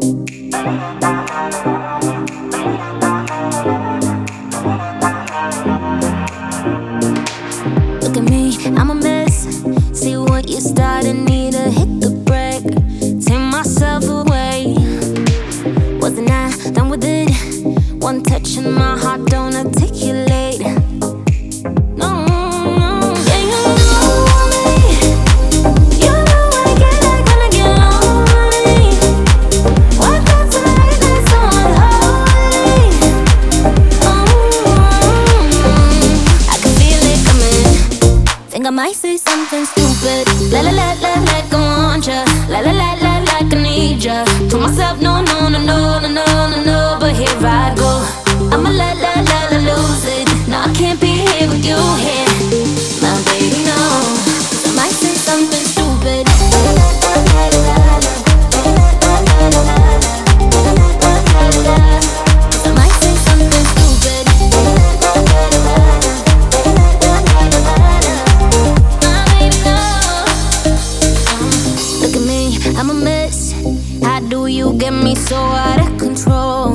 Look at me, I'm a mess. See what you started, need to hit the brake. Take myself away. Wasn't I done with it? One touch and my heart don't articulate. No, no, yeah, you know me. You know I get like when I get lonely. What got tonight that's so unholy? I can feel it coming. Think I might say something stupid. La la la la, like I want ya. La la la la, like I need ya. Told myself no, no, no, no, no, no, no, no. But here I go. I'ma la la la la lose it. No, I can't be here with you here, my baby, no. I might say something stupid. I might say something stupid. My baby, no. Look at me, I'm a mess. How do you get me so out of control?